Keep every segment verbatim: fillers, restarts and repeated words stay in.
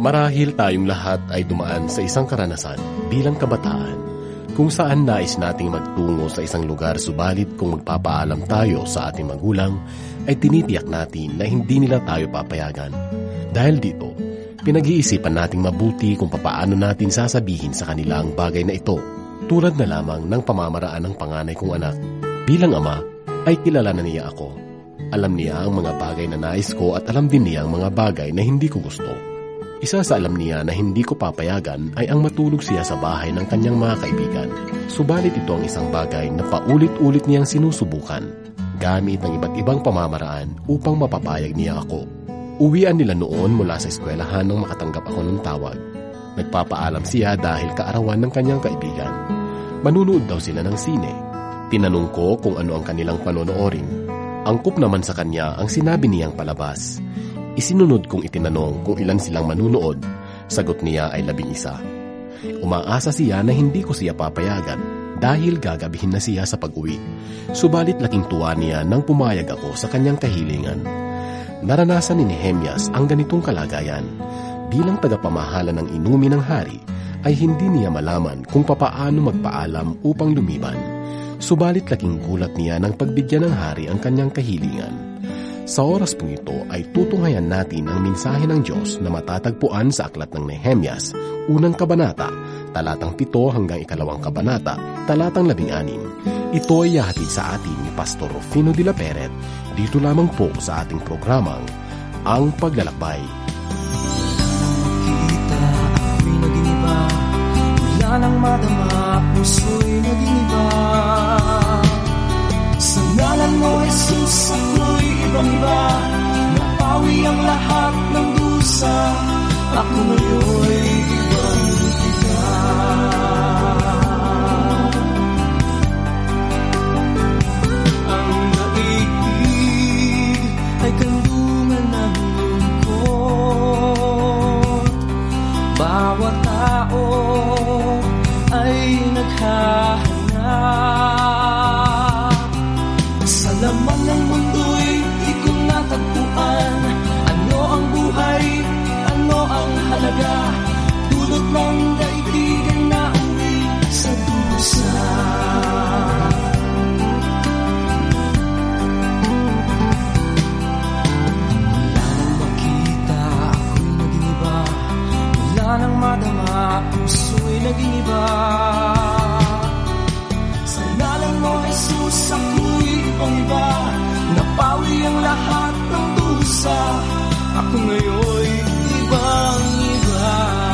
Marahil tayong lahat ay dumaan sa isang karanasan bilang kabataan kung saan nais nating magtungo sa isang lugar subalit kung magpapaalam tayo sa ating magulang ay tinitiyak natin na hindi nila tayo papayagan. Dahil dito, pinag-iisipan nating mabuti kung papaano natin sasabihin sa kanila ang bagay na ito tulad na lamang ng pamamaraan ng panganay kong anak. Bilang ama, ay kilala na niya ako. Alam niya ang mga bagay na nais ko at alam din niya ang mga bagay na hindi ko gusto. Isa sa alam niya na hindi ko papayagan ay ang matulog siya sa bahay ng kanyang mga kaibigan. Subalit ito ang isang bagay na paulit-ulit niyang sinusubukan, gamit ang iba't ibang pamamaraan upang mapapayag niya ako. Uwian nila noon mula sa eskwelahan nang makatanggap ako ng tawag. Nagpapaalam siya dahil kaarawan ng kanyang kaibigan. Manunood daw sila ng sine. Tinanong ko kung ano ang kanilang panonoorin. Angkop naman sa kanya ang sinabi niyang palabas. Isinunod kong itinanong kung ilan silang manunood. Sagot niya ay labing isa. Umaasa siya na hindi ko siya papayagan dahil gagabihin na siya sa pag-uwi. Subalit laking tuwa niya nang pumayag ako sa kanyang kahilingan. Naranasan ni Nehemias ang ganitong kalagayan. Bilang tagapamahala ng inumin ng hari, ay hindi niya malaman kung papaano magpaalam upang lumiban. Subalit laking gulat niya nang pagbigyan ng hari ang kanyang kahilingan. Sa oras pong ito ay tutunghayan natin ang mensahe ng Diyos na matatagpuan sa aklat ng Nehemias, unang kabanata, talatang pito hanggang ikalawang kabanata, talatang labing anim. Ito ay yahatid sa atin ni Pastor Rufino de la Peret, dito lamang po sa ating programang Ang Paglalakbay. Makita ako'y naging iba, wala nang madama, puso'y naging iba. Sa ngalan mo, Jesus, ako'y ibang-iba. Napawi ang lahat ng dusa. Ako ngayon'y ibang-iba. Ang daigdig ay kandungan ng lungkot. Bawat tao ay naghahanap. Sa laman ng mundo'y di ko natagpuan. Ano ang buhay? Ano ang halaga? Dulot ng daigdig ay nauwi sa dusa. Wala nang makita, ako'y naging iba. Wala nang madama, puso'y naging iba. Sa ngalan mo, Jesus, ako'y ibang-iba. Napawi ang lahat ng dusa. Ako ngayon'y ibang-iba.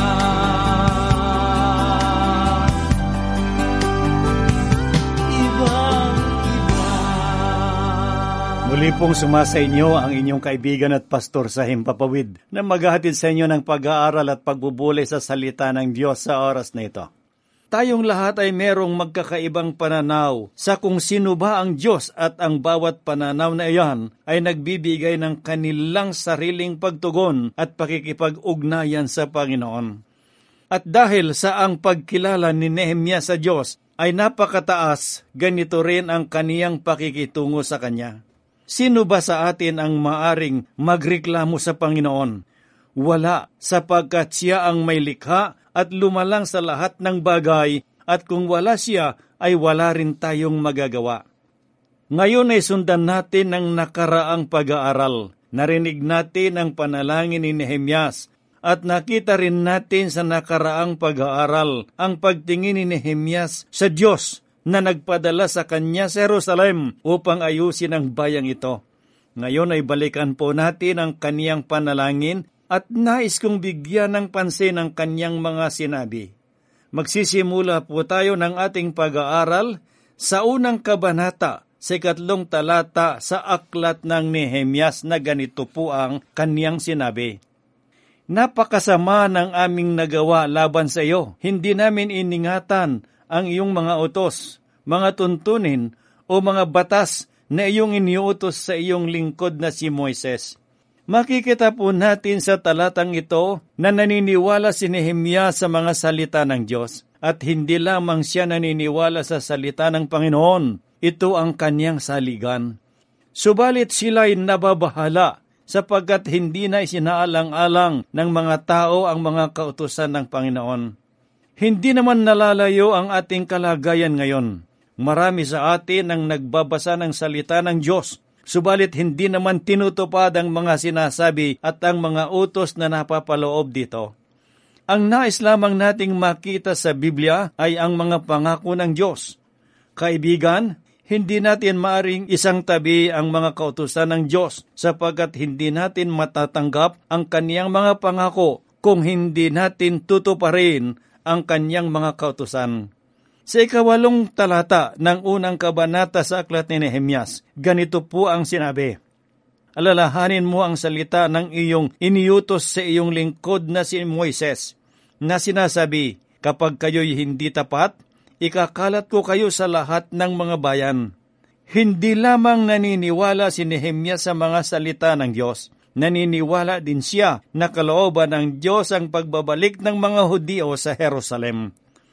Ibang-iba. Muli pong sumasa inyo ang inyong kaibigan at pastor sa Himpapawid na maghahatid sa inyo ng pag-aaral at pagbubulay sa salita ng Diyos sa oras na ito. Tayong lahat ay merong magkakaibang pananaw sa kung sino ba ang Diyos at ang bawat pananaw na iyan ay nagbibigay ng kanilang sariling pagtugon at pakikipag-ugnayan sa Panginoon. At dahil sa ang pagkilala ni Nehemias sa Diyos ay napakataas, ganito rin ang kaniyang pakikitungo sa Kanya. Sino ba sa atin ang maaring magreklamo sa Panginoon? Wala, sapagkat siya ang may likha at lumalang sa lahat ng bagay, at kung wala siya, ay wala rin tayong magagawa. Ngayon ay sundan natin ang nakaraang pag-aaral. Narinig natin ang panalangin ni Nehemias, at nakita rin natin sa nakaraang pag-aaral ang pagtingin ni Nehemias sa Diyos na nagpadala sa kanya sa Jerusalem upang ayusin ang bayang ito. Ngayon ay balikan po natin ang kaniyang panalangin at nais kong bigyan ng pansin ang kanyang mga sinabi. Magsisimula po tayo ng ating pag-aaral sa unang kabanata, sa ikatlong talata sa aklat ng Nehemias na ganito po ang kanyang sinabi. Napakasama ng aming nagawa laban sa iyo. Hindi namin iningatan ang iyong mga utos, mga tuntunin o mga batas na iyong iniutos sa iyong lingkod na si Moises. Makikita po natin sa talatang ito na naniniwala si Nehemias sa mga salita ng Diyos at hindi lamang siya naniniwala sa salita ng Panginoon. Ito ang kanyang saligan. Subalit sila'y nababahala sapagkat hindi na isinaalang-alang ng mga tao ang mga kautusan ng Panginoon. Hindi naman nalalayo ang ating kalagayan ngayon. Marami sa atin ang nagbabasa ng salita ng Diyos, subalit hindi naman tinutupad ang mga sinasabi at ang mga utos na napapaloob dito. Ang nais lamang nating makita sa Biblia ay ang mga pangako ng Diyos. Kaibigan, hindi natin maaring isang tabi ang mga kautusan ng Diyos sapagkat hindi natin matatanggap ang kaniyang mga pangako kung hindi natin tutuparin ang kaniyang mga kautusan. Sa ikawalong talata ng unang kabanata sa aklat ni Nehemias, ganito po ang sinabi, "Alalahanin mo ang salita ng iyong iniutos sa iyong lingkod na si Moises, na sinasabi, kapag kayo'y hindi tapat, ikakalat ko kayo sa lahat ng mga bayan." Hindi lamang naniniwala si Nehemias sa mga salita ng Diyos, naniniwala din siya na kalooban ng Diyos ang pagbabalik ng mga Hudyo sa Jerusalem.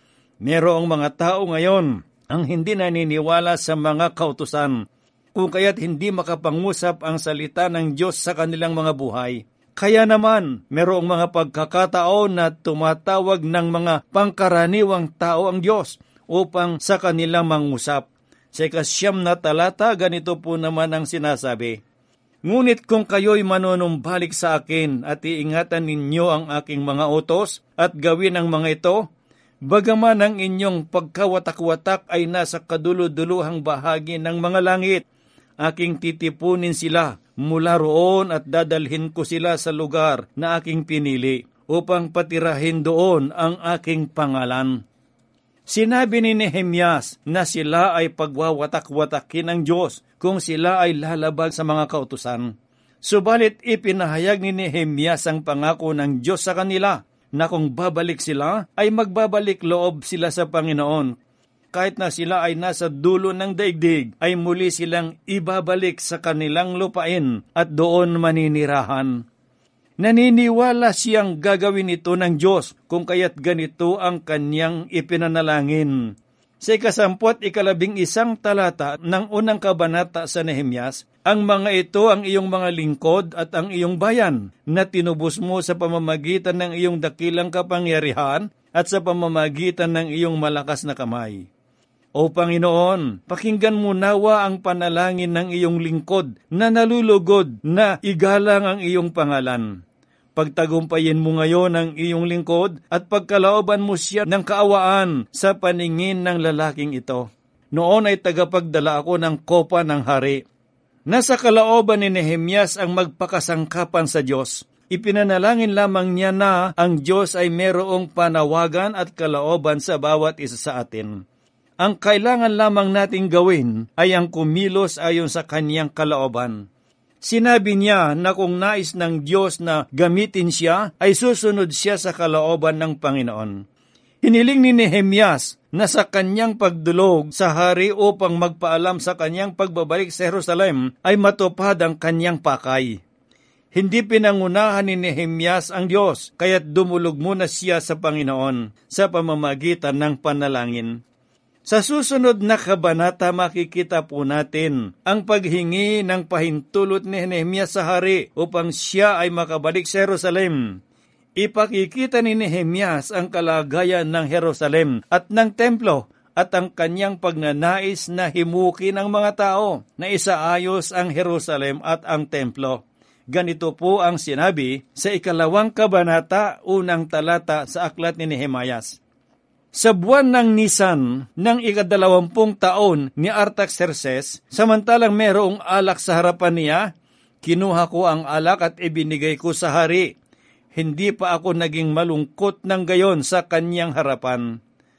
Merong mga tao ngayon ang hindi naniniwala sa mga kautusan, kung kaya't hindi makapangusap ang salita ng Diyos sa kanilang mga buhay. Kaya naman, merong mga pagkakataon na tumatawag ng mga pangkaraniwang tao ang Diyos upang sa kanilang mangusap. Sa ikasyam na talata, ganito po naman ang sinasabi, "Ngunit kung kayo'y manunumbalik sa akin at iingatan ninyo ang aking mga utos at gawin ang mga ito, bagaman ang inyong pagkawatak-watak ay nasa kaduluduluhang bahagi ng mga langit, aking titipunin sila mula roon at dadalhin ko sila sa lugar na aking pinili upang patirahin doon ang aking pangalan." Sinabi ni Nehemias na sila ay pagwawatak-watakin ng Diyos kung sila ay lalabag sa mga kautusan. Subalit ipinahayag ni Nehemias ang pangako ng Diyos sa kanila na kung babalik sila ay magbabalik loob sila sa Panginoon. Kahit na sila ay nasa dulo ng daigdig, ay muli silang ibabalik sa kanilang lupain at doon maninirahan. Naniniwala siyang gagawin ito ng Diyos kung kaya't ganito ang kanyang ipinanalangin. Sa ikasamput ikalabing isang talata ng unang kabanata sa Nehemias, ang mga ito ang iyong mga lingkod at ang iyong bayan na tinubos mo sa pamamagitan ng iyong dakilang kapangyarihan at sa pamamagitan ng iyong malakas na kamay. O Panginoon, pakinggan mo nawa ang panalangin ng iyong lingkod na nalulugod na igalang ang iyong pangalan. Pagtagumpayin mo ngayon ang iyong lingkod at pagkalooban mo siya ng kaawaan sa paningin ng lalaking ito. Noon ay tagapagdala ako ng kopa ng hari. Nasa kalooban ni Nehemias ang magpakasangkapan sa Diyos. Ipinanalangin lamang niya na ang Diyos ay merong panawagan at kalooban sa bawat isa sa atin. Ang kailangan lamang nating gawin ay ang kumilos ayon sa kanyang kalooban. Sinabi niya na kung nais ng Diyos na gamitin siya, ay susunod siya sa kalooban ng Panginoon. Hiniling ni Nehemias na sa kanyang pagdulog sa hari upang magpaalam sa kanyang pagbabalik sa Jerusalem ay matupad ang kanyang pakay. Hindi pinangunahan ni Nehemias ang Diyos, kaya't dumulog muna siya sa Panginoon sa pamamagitan ng panalangin. Sa susunod na kabanata makikita po natin ang paghingi ng pahintulot ni Nehemias sa hari upang siya ay makabalik sa Jerusalem. Ipakikita ni Nehemias ang kalagayan ng Jerusalem at ng templo at ang kanyang pagnanais na himukin ang mga tao na isaayos ang Jerusalem at ang templo. Ganito po ang sinabi sa ikalawang kabanata, unang talata sa aklat ni Nehemias. Sa buwan ng Nisan ng ikadalawampung taon ni Artaxerxes, samantalang merong alak sa harapan niya, kinuha ko ang alak at ibinigay ko sa hari. Hindi pa ako naging malungkot ng gayon sa kanyang harapan.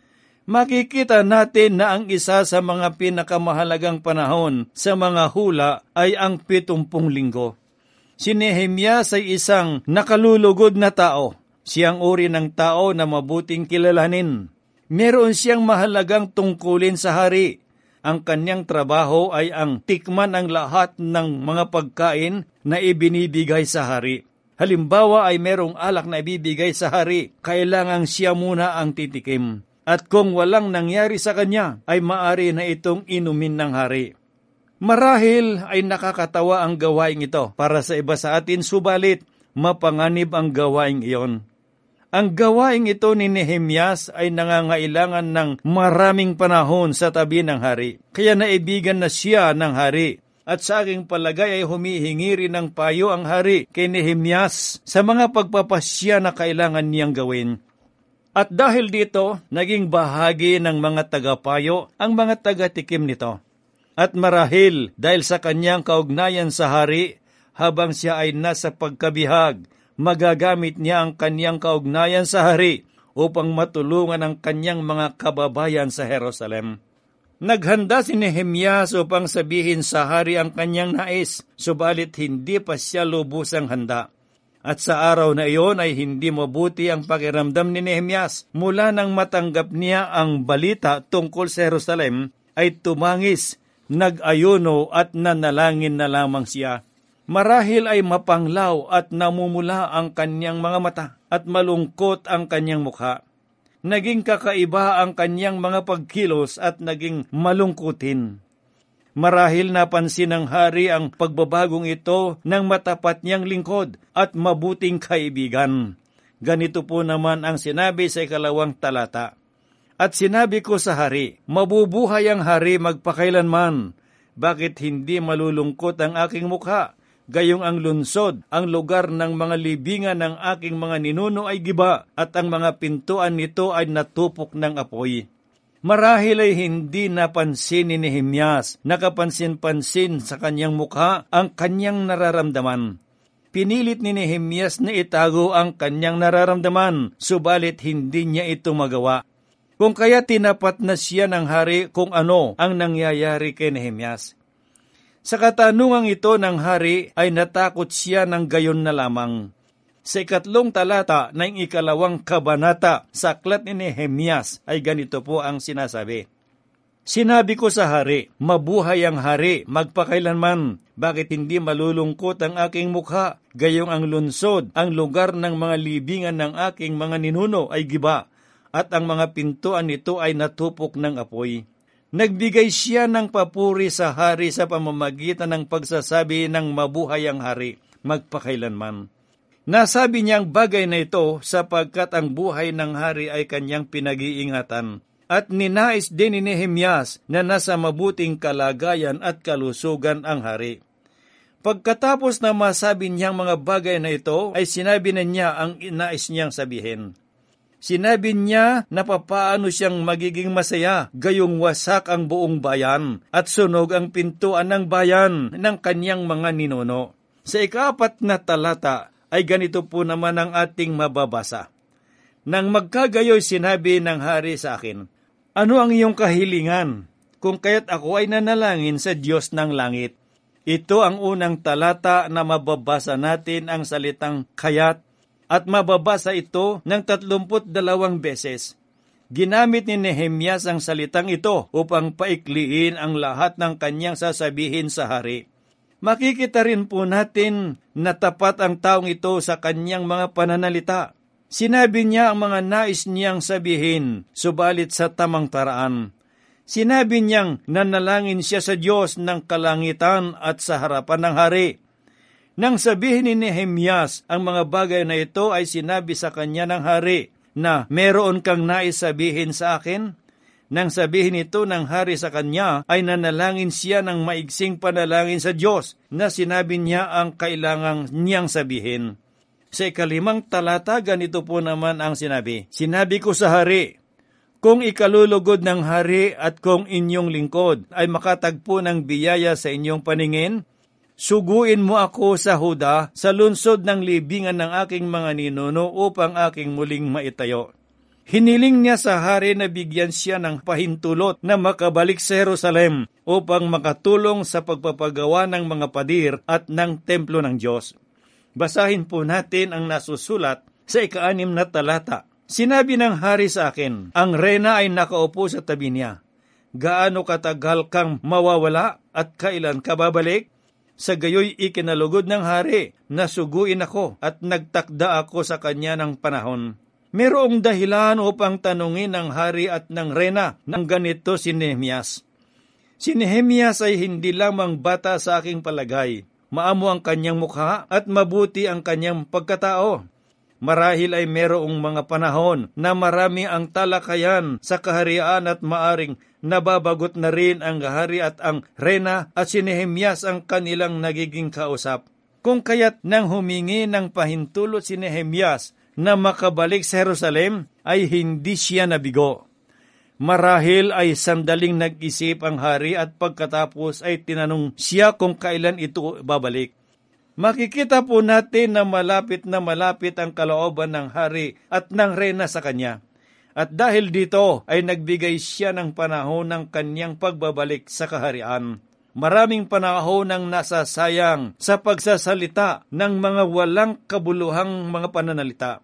Makikita natin na ang isa sa mga pinakamahalagang panahon sa mga hula ay ang pitumpung linggo. Si Nehemias ay isang nakalulugod na tao. Siyang uri ng tao na mabuting kilalanin. Meron siyang mahalagang tungkulin sa hari. Ang kanyang trabaho ay ang tikman ang lahat ng mga pagkain na ibinibigay sa hari. Halimbawa ay merong alak na ibibigay sa hari, kailangang siya muna ang titikim. At kung walang nangyari sa kanya, ay maari na itong inumin ng hari. Marahil ay nakakatawa ang gawaing ito para sa iba sa atin, subalit mapanganib ang gawaing iyon. Ang gawaing ito ni Nehemias ay nangangailangan ng maraming panahon sa tabi ng hari. Kaya naibigan na siya ng hari. At sa aking palagay ay humihingi rin ng payo ang hari kay Nehemias sa mga pagpapasya na kailangan niyang gawin. At dahil dito, naging bahagi ng mga tagapayo ang mga tagatikim nito. At marahil dahil sa kanyang kaugnayan sa hari, habang siya ay nasa pagkabihag, magagamit niya ang kanyang kaugnayan sa hari upang matulungan ang kanyang mga kababayan sa Jerusalem. Naghanda si Nehemias upang sabihin sa hari ang kanyang nais, subalit hindi pa siya lubusang handa. At sa araw na iyon ay hindi mabuti ang pakiramdam ni Nehemias. Mula nang matanggap niya ang balita tungkol sa Jerusalem, ay tumangis, nag-ayuno at nanalangin na lamang siya. Marahil ay mapanglaw at namumula ang kanyang mga mata at malungkot ang kanyang mukha. Naging kakaiba ang kanyang mga pagkilos at naging malungkutin. Marahil napansin ng hari ang pagbabagong ito ng matapat niyang lingkod at mabuting kaibigan. Ganito po naman ang sinabi sa ikalawang talata. At sinabi ko sa hari, mabubuhay ang hari magpakailanman. Bakit hindi malulungkot ang aking mukha? Gayong ang lunsod, ang lugar ng mga libingan ng aking mga ninuno ay giba, at ang mga pintuan nito ay natupok ng apoy. Marahil ay hindi napansin ni Nehemias, nakapansin-pansin sa kanyang mukha ang kanyang nararamdaman. Pinilit ni Nehemias na itago ang kanyang nararamdaman, subalit hindi niya ito magawa. Kung kaya tinapat na siya ng hari kung ano ang nangyayari kay Nehemias. Sa katanungang ito ng hari ay natakot siya ng gayon na lamang. Sa ikatlong talata ng ikalawang kabanata sa aklat ni Nehemias ay ganito po ang sinasabi. Sinabi ko sa hari, mabuhay ang hari, magpakailanman. Bakit hindi malulungkot ang aking mukha? Gayong ang lunsod, ang lugar ng mga libingan ng aking mga ninuno ay giba, at ang mga pintuan nito ay natupok ng apoy. Nagbigay siya ng papuri sa hari sa pamamagitan ng pagsasabi ng mabuhay ang hari, magpakailanman. Nasabi niya ang bagay na ito sapagkat ang buhay ng hari ay kanyang pinag-iingatan. At ninais din ni Nehemias na nasa mabuting kalagayan at kalusugan ang hari. Pagkatapos na masabi niyang mga bagay na ito, ay sinabi na niya ang nais niyang sabihin. Sinabi niya na papaano siyang magiging masaya, gayong wasak ang buong bayan at sunog ang pintuan ng bayan ng kanyang mga ninuno. Sa ikaapat na talata ay ganito po naman ang ating mababasa. Nang magkagayoy sinabi ng hari sa akin, ano ang iyong kahilingan? Kung kaya't ako ay nanalangin sa Diyos ng langit. Ito ang unang talata na mababasa natin ang salitang kayat, at mababasa ito ng tatlumput dalawang beses. Ginamit ni Nehemias ang salitang ito upang paikliin ang lahat ng kanyang sasabihin sa hari. Makikita rin po natin na tapat ang taong ito sa kanyang mga pananalita. Sinabi niya ang mga nais niyang sabihin, subalit sa tamang paraan. Sinabi niyang nanalangin siya sa Diyos ng kalangitan at sa harapan ng hari. Nang sabihin ni Nehemias ang mga bagay na ito ay sinabi sa kanya ng hari na meron kang nais sabihin sa akin. Nang sabihin ito ng hari sa kanya ay nanalangin siya ng maigsing panalangin sa Diyos na sinabi niya ang kailangang niyang sabihin. Sa ikalimang talata ganito po naman ang sinabi. Sinabi ko sa hari, kung ikalulugod ng hari at kung inyong lingkod ay makatagpo ng biyaya sa inyong paningin, suguin mo ako sa Huda sa lunsod ng libingan ng aking mga ninuno upang aking muling maitayo. Hiniling niya sa hari na bigyan siya ng pahintulot na makabalik sa Jerusalem upang makatulong sa pagpapagawa ng mga padir at ng templo ng Diyos. Basahin po natin ang nasusulat sa ikaanim na talata. Sinabi ng hari sa akin, ang reyna ay nakaupo sa tabi niya. Gaano katagal kang mawawala at kailan ka babalik? Sa gayoy ikinalugod ng hari na suguin ako at nagtakda ako sa kanya ng panahon. Merong dahilan upang tanungin ng hari at ng reyna ng ganito si Nehemias. Si Nehemias ay hindi lamang bata sa aking palagay. Maamo ang kanyang mukha at mabuti ang kanyang pagkatao. Marahil ay merong mga panahon na marami ang talakayan sa kaharian at maaring nababagot na rin ang hari at ang reyna at si Nehemias ang kanilang nagiging kausap. Kung kaya't nang humingi ng pahintulot si Nehemias na makabalik sa Jerusalem ay hindi siya nabigo. Marahil ay sandaling nag-isip ang hari at pagkatapos ay tinanong siya kung kailan ito babalik. Makikita po natin na malapit na malapit ang kalooban ng hari at ng reyna sa kanya. At dahil dito ay nagbigay siya ng panahon ng kanyang pagbabalik sa kaharian. Maraming panahon ang nasasayang sa pagsasalita ng mga walang kabuluhang mga pananalita.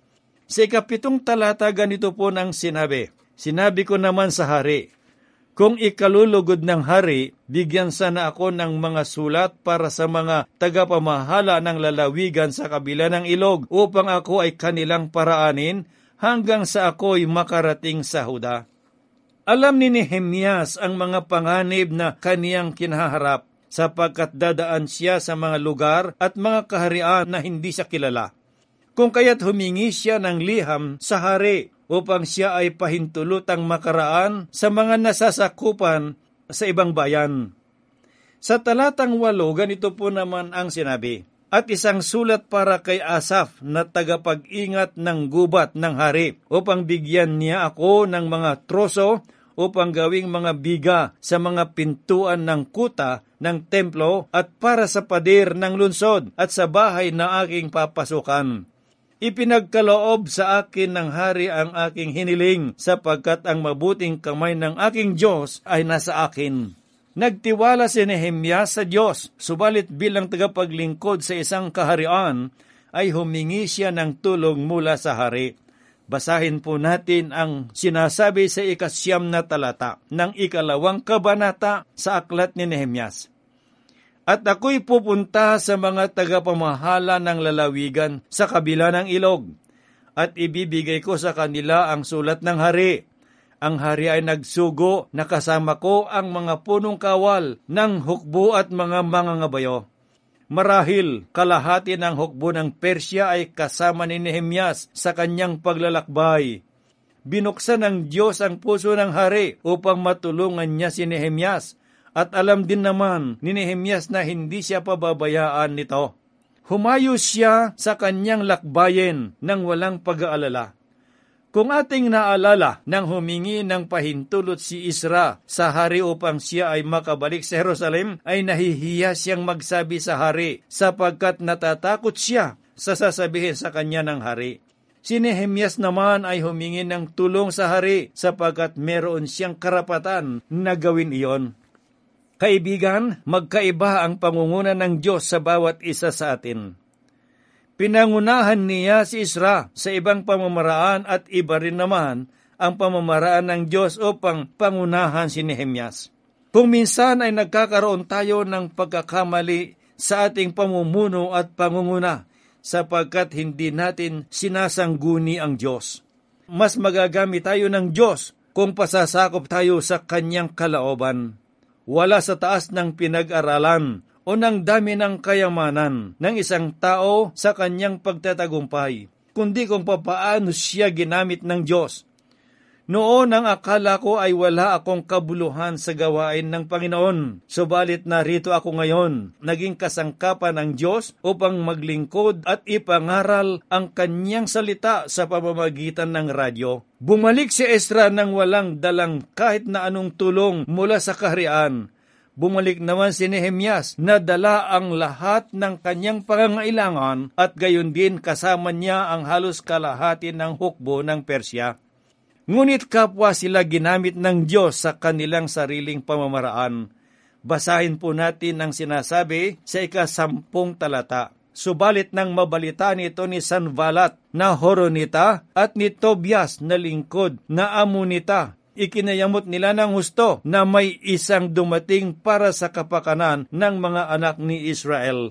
Sa ikapitong talata ganito po nang sinabi, sinabi ko naman sa hari, kung ikalulugod ng hari, bigyan sana ako ng mga sulat para sa mga tagapamahala ng lalawigan sa kabila ng ilog upang ako ay kanilang paraanin hanggang sa ako'y makarating sa Huda. Alam ni Nehemias ang mga panganib na kaniyang kinaharap sapagkat dadaan siya sa mga lugar at mga kaharian na hindi siya kilala. Kung kaya't humingi siya ng liham sa hari upang siya ay pahintulutang makaraan sa mga nasasakupan sa ibang bayan. Sa talatang walo, ganito po naman ang sinabi, at isang sulat para kay Asaph na tagapag-ingat ng gubat ng hari upang bigyan niya ako ng mga troso upang gawing mga biga sa mga pintuan ng kuta ng templo at para sa pader ng lunsod at sa bahay na aking papasukan. Ipinagkaloob sa akin ng hari ang aking hiniling sapagkat ang mabuting kamay ng aking Diyos ay nasa akin. Nagtiwala si Nehemias sa Diyos, subalit bilang tagapaglingkod sa isang kaharian ay humingi siya ng tulong mula sa hari. Basahin po natin ang sinasabi sa ikasyam na talata ng ikalawang kabanata sa aklat ni Nehemias. At ako'y pupunta sa mga tagapamahala ng lalawigan sa kabila ng ilog, at ibibigay ko sa kanila ang sulat ng hari. Ang hari ay nagsugo na kasama ko ang mga punong kawal ng hukbo at mga mangangabayo. Marahil kalahati ng hukbo ng Persya ay kasama ni Nehemias sa kanyang paglalakbay. Binuksan ng Diyos ang puso ng hari upang matulungan niya si Nehemias. At alam din naman ni Nehemias na hindi siya pababayaan nito. Humayo siya sa kanyang lakbayin ng walang pag-aalala. Kung ating naalala nang humingi ng pahintulot si Isra sa hari upang siya ay makabalik sa Jerusalem, ay nahihiya siyang magsabi sa hari sapagkat natatakot siya sa sasabihin sa kanya ng hari. Si Nehemias naman ay humingi ng tulong sa hari sapagkat meron siyang karapatan na gawin iyon. Kaibigan, magkaiba ang pangunguna ng Diyos sa bawat isa sa atin. Pinangunahan niya si Isra sa ibang pamamaraan at iba rin naman ang pamamaraan ng Diyos upang pangunahan si Nehemias. Kung minsan ay nagkakaroon tayo ng pagkakamali sa ating pamumuno at pangunguna sapagkat hindi natin sinasangguni ang Diyos. Mas magagamit tayo ng Diyos kung pasasakop tayo sa kanyang kalooban. Wala sa taas ng pinag-aralan o ng dami ng kayamanan ng isang tao sa kanyang pagtatagumpay, kundi kung papaano siya ginamit ng Diyos. Noon ang akala ko ay wala akong kabuluhan sa gawain ng Panginoon, subalit narito ako ngayon, naging kasangkapan ng Diyos upang maglingkod at ipangaral ang kanyang salita sa pamamagitan ng radyo. Bumalik si Ezra nang walang dalang kahit na anong tulong mula sa kaharian. Bumalik naman si Nehemias na dala ang lahat ng kanyang pangangailangan at gayon din kasama niya ang halos kalahati ng hukbo ng Persya. Ngunit kapwa sila ginamit ng Diyos sa kanilang sariling pamamaraan. Basahin po natin ang sinasabi sa ikasampung talata. Subalit nang mabalita nito ni Sanballat na Horonita at ni Tobias na lingkod na Amonita, ikinayamot nila ng husto na may isang dumating para sa kapakanan ng mga anak ni Israel.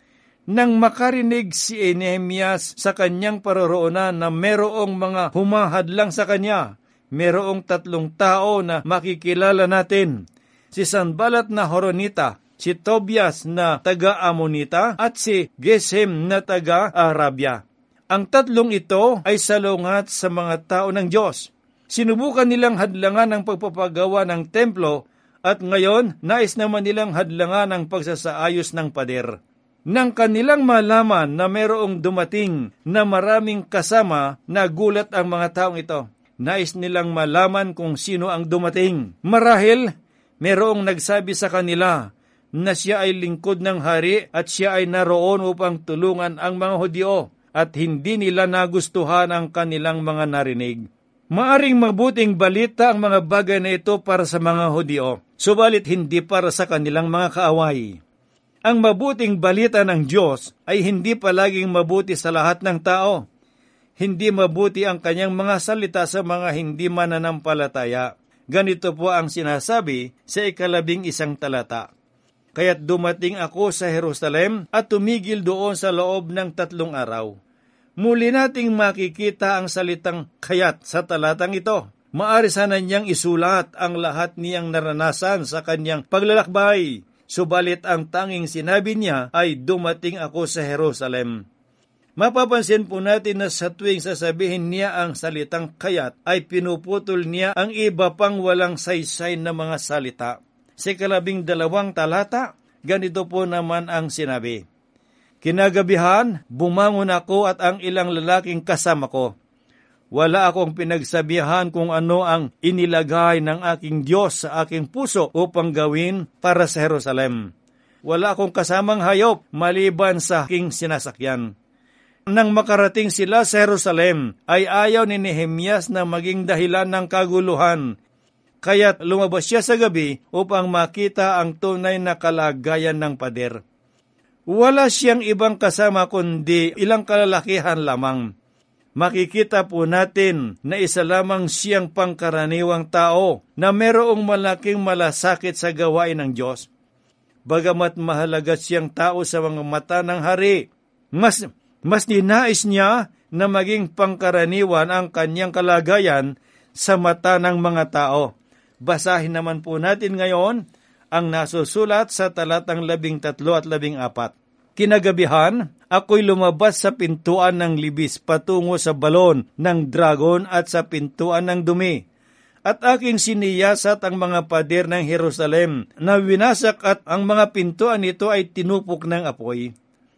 Nang makarinig si Nehemias sa kanyang paroroonan na merong mga humahadlang sa kanya, merong tatlong tao na makikilala natin. si Sanballat na Horonita, si Tobias na taga-Amonita, at si Gesem na taga-Arabia. Ang tatlong ito ay salungat sa mga tao ng Diyos. Sinubukan nilang hadlangan ang pagpapagawa ng templo at ngayon nais naman nilang hadlangan ang pagsasaayos ng pader. Nang kanilang malaman na mayroong dumating na maraming kasama, nagulat ang mga taong ito. Nais nilang malaman kung sino ang dumating. Marahil, mayroong nagsabi sa kanila na siya ay lingkod ng hari at siya ay naroon upang tulungan ang mga Hudyo at hindi nila nagustuhan ang kanilang mga narinig. Maaring mabuting balita ang mga bagay na ito para sa mga Hudyo, subalit hindi para sa kanilang mga kaaway. Ang mabuting balita ng Diyos ay hindi palaging mabuti sa lahat ng tao. Hindi mabuti ang kanyang mga salita sa mga hindi mananampalataya. Ganito po ang sinasabi sa ikalabing isang talata. Kaya't dumating ako sa Jerusalem at tumigil doon sa loob ng tatlong araw. Muli nating makikita ang salitang kayat sa talatang ito. Maari sana niyang isulat ang lahat niyang naranasan sa kanyang paglalakbay. Subalit ang tanging sinabi niya ay dumating ako sa Jerusalem. Mapapansin po natin na sa tuwing sasabihin niya ang salitang kayat ay pinuputol niya ang iba pang walang saysay na mga salita. Sa ikalabing dalawang talata, ganito po naman ang sinabi. Kinagabihan, bumangon ako at ang ilang lalaking kasama ko. Wala akong pinagsabihan kung ano ang inilagay ng aking Diyos sa aking puso upang gawin para sa Jerusalem. Wala akong kasamang hayop maliban sa aking sinasakyan. Nang makarating sila sa Jerusalem, ay ayaw ni Nehemias na maging dahilan ng kaguluhan. Kaya't lumabas siya sa gabi upang makita ang tunay na kalagayan ng pader. Wala siyang ibang kasama kundi ilang kalalakihan lamang. Makikita po natin na isa lamang siyang pangkaraniwang tao na merong malaking malasakit sa gawain ng Diyos. Bagamat mahalaga siyang tao sa mga mata ng hari, mas, mas ninais niya na maging pangkaraniwan ang kanyang kalagayan sa mata ng mga tao. Basahin naman po natin ngayon ang nasusulat sa talatang labing tatlo at labing apat. Kinagabihan, ako'y lumabas sa pintuan ng libis patungo sa balon ng dragon at sa pintuan ng dumi. At aking siniyasat ang mga pader ng Jerusalem na winasak at ang mga pintuan nito ay tinupok ng apoy.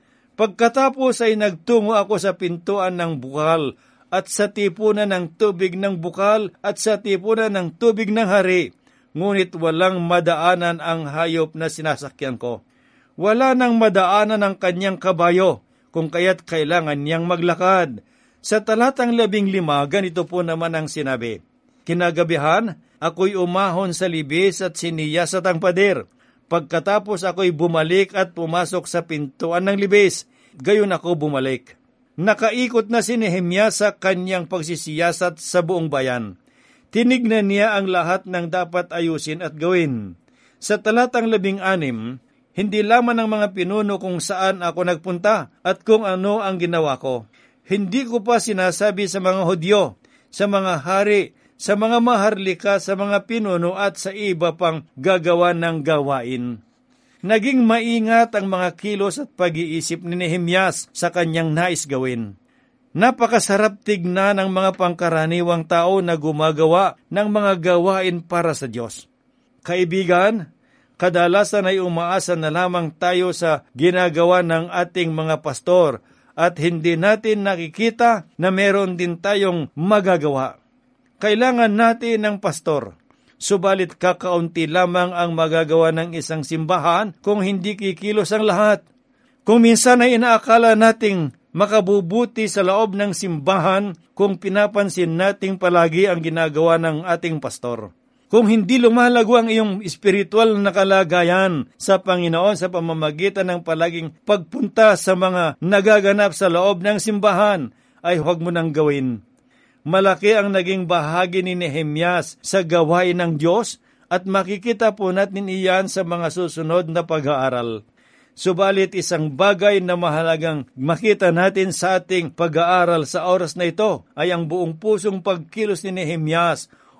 Pagkatapos ay nagtungo ako sa pintuan ng bukal at sa tipunan ng tubig ng bukal at sa tipunan ng tubig ng hari, ngunit walang madaanan ang hayop na sinasakyan ko. Wala nang madaanan ang kanyang kabayo, kung kaya't kailangan niyang maglakad. Sa talatang labing lima, ganito po naman ang sinabi. Kinagabihan, ako'y umahon sa libis at siniyasat ang pader. Pagkatapos ako'y bumalik at pumasok sa pintuan ng libis, gayon ako bumalik. Nakaikot na si Nehemias sa kanyang pagsisiyasat sa buong bayan. Tinignan niya ang lahat ng dapat ayusin at gawin. Sa talatang labing anim, hindi lamang ng mga pinuno kung saan ako nagpunta at kung ano ang ginawa ko. Hindi ko pa sinasabi sa mga Hudyo, sa mga hari, sa mga maharlika, sa mga pinuno at sa iba pang gagawa ng gawain. Naging maingat ang mga kilos at pag-iisip ni Nehemias sa kanyang nais gawin. Napakasarap tignan ng mga pangkaraniwang tao na gumagawa ng mga gawain para sa Diyos. Kaibigan, kadalasan ay umaasa na lamang tayo sa ginagawa ng ating mga pastor at hindi natin nakikita na meron din tayong magagawa. Kailangan natin ng pastor, subalit kakaunti lamang ang magagawa ng isang simbahan kung hindi kikilos ang lahat. Kung minsan ay inaakala nating makabubuti sa loob ng simbahan kung pinapansin nating palagi ang ginagawa ng ating pastor. Kung hindi lumalago ang iyong espiritual na kalagayan sa Panginoon sa pamamagitan ng palaging pagpunta sa mga nagaganap sa loob ng simbahan, ay huwag mo nang gawin. Malaki ang naging bahagi ni Nehemias sa gawain ng Diyos at makikita po natin iyan sa mga susunod na pag-aaral. Subalit isang bagay na mahalagang makita natin sa ating pag-aaral sa oras na ito ay ang buong pusong pagkilos ni Nehemias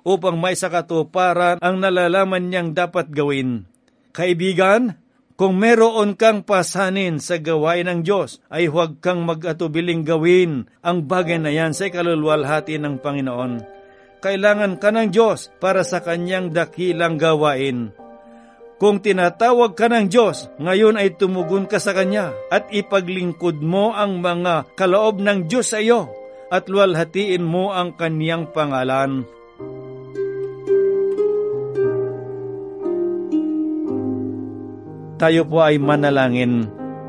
upang may sakatuparan ang nalalaman niyang dapat gawin. Kaibigan, kung meron kang pasanin sa gawain ng Diyos, ay huwag kang mag-atubiling gawin ang bagay na yan sa ikaluluwalhati ng Panginoon. Kailangan ka ng Diyos para sa kanyang dakilang gawain. Kung tinatawag ka ng Diyos, ngayon ay tumugon ka sa Kanya at ipaglingkod mo ang mga kaloob ng Diyos sa iyo at luwalhatiin mo ang Kanyang pangalan. Tayo po ay manalangin.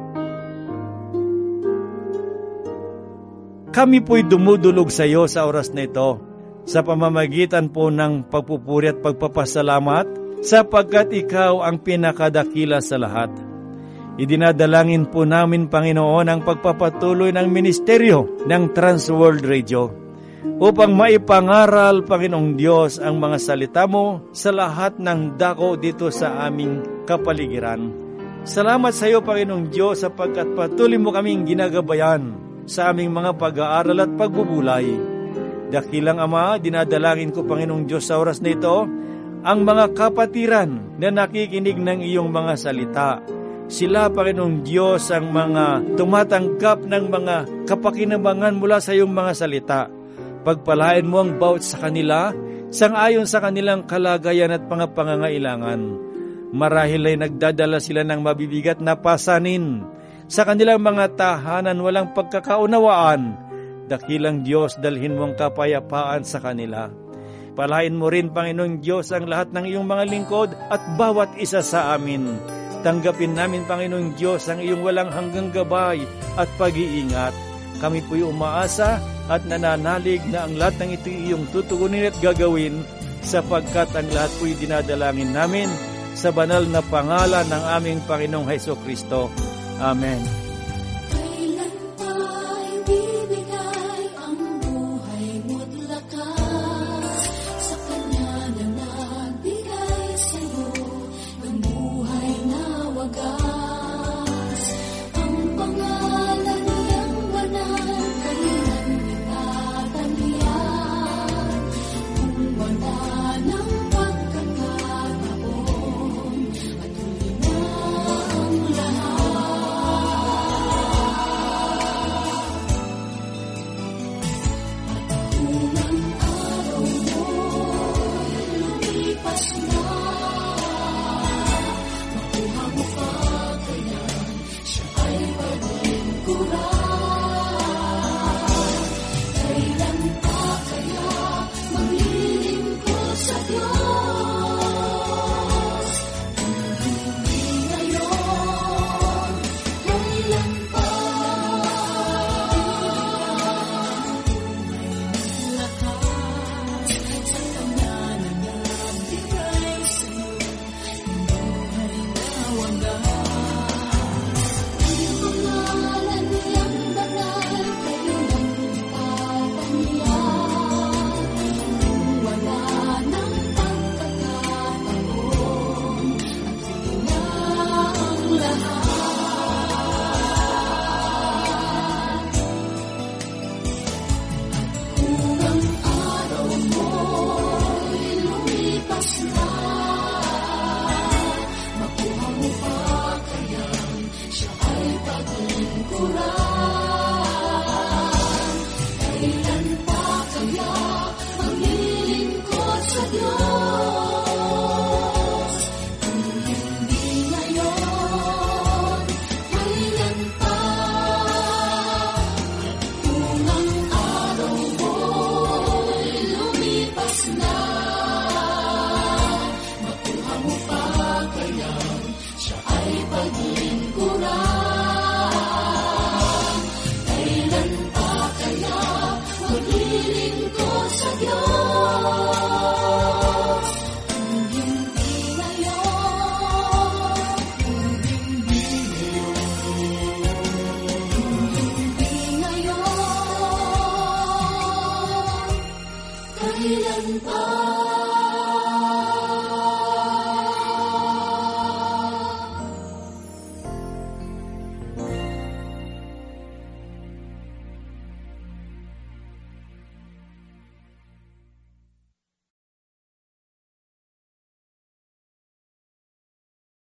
Kami po'y dumudulog sa iyo sa oras na ito, sa pamamagitan po ng pagpupuri at pagpapasalamat, sapagkat ikaw ang pinakadakila sa lahat. Idinadalangin po namin, Panginoon, ang pagpapatuloy ng ministeryo ng Transworld Radio upang maipangaral, Panginoong Diyos, ang mga salita mo sa lahat ng dako dito sa aming kapaligiran. Salamat sa iyo, Panginoong Diyos, sapagkat patuloy mo kaming ginagabayan sa aming mga pag-aaral at pagbubulay. Dakilang Ama, dinadalangin ko, Panginoong Diyos, sa oras na ito, ang mga kapatiran na nakikinig ng iyong mga salita. Sila, Panginoong Diyos, ang mga tumatanggap ng mga kapakinabangan mula sa iyong mga salita. Pagpalain mo ang bawat sa kanila, sangayon sa kanilang kalagayan at mga pangangailangan. Marahil ay nagdadala sila ng mabibigat na pasanin sa kanilang mga tahanan, walang pagkakaunawaan. Dakilang Diyos, dalhin mo ang kapayapaan sa kanila. Palain mo rin, Panginoong Diyos, ang lahat ng iyong mga lingkod at bawat isa sa amin. Tanggapin namin, Panginoong Diyos, ang iyong walang hanggang gabay at pag-iingat. Kami po'y umaasa at nananalig na ang lahat ng ito iyong tutugunin at gagawin, sapagkat ang lahat po'y dinadalangin namin sa banal na pangalan ng aming Panginoong Hesukristo. Amen. Unang araw mo'y lumipas na.